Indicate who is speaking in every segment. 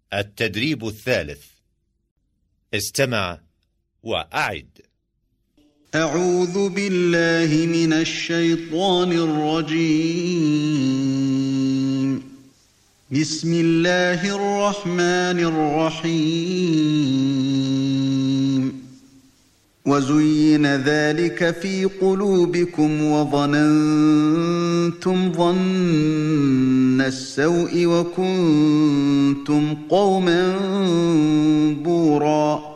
Speaker 1: التدريب الثالث. استمع وأعد.
Speaker 2: أعوذ بالله من الشيطان الرجيم. بسم الله الرحمن الرحيم. وزين ذلك في قلوبكم وظننتم ظن السوء وكنتم قوما بوراً.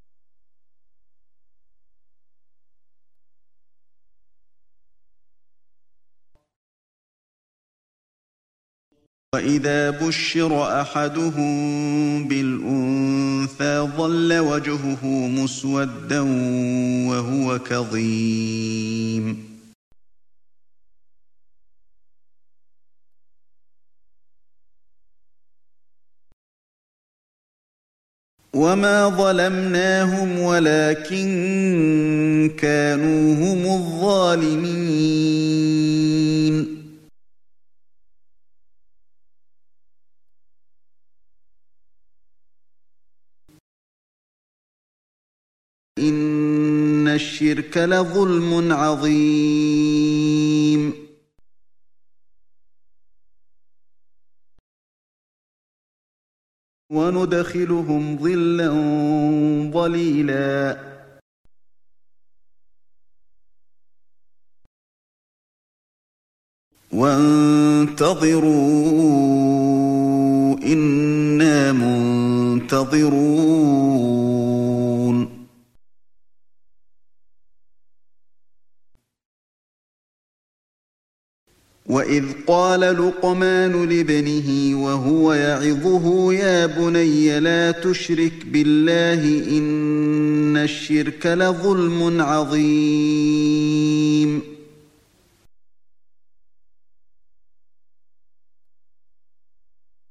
Speaker 2: وَإِذَا بُشِّرَ أَحَدُهُم بِالْأُنثَىٰ ظَلَّ وَجْهُهُ مُسْوَدًّا وَهُوَ كَظِيمٌ. وَمَا ظَلَمْنَاهُمْ وَلَٰكِن كَانُوا هُمُ الظَّالِمِينَ. إِنَّ الشِّرْكَ لَظُلْمٌ عَظِيمٌ. وَنُدْخِلُهُمْ ظِلًّا ظَلِيلًا. وَانتَظِرُوا إِنَّا مُنتَظِرُونَ. وَإِذْ قَالَ لُقْمَانُ لِابْنِهِ وَهُوَ يَعِظُهُ يَا بُنَيَّ لَا تُشْرِكْ بِاللَّهِ إِنَّ الشِّرْكَ لَظُلْمٌ عَظِيمٌ.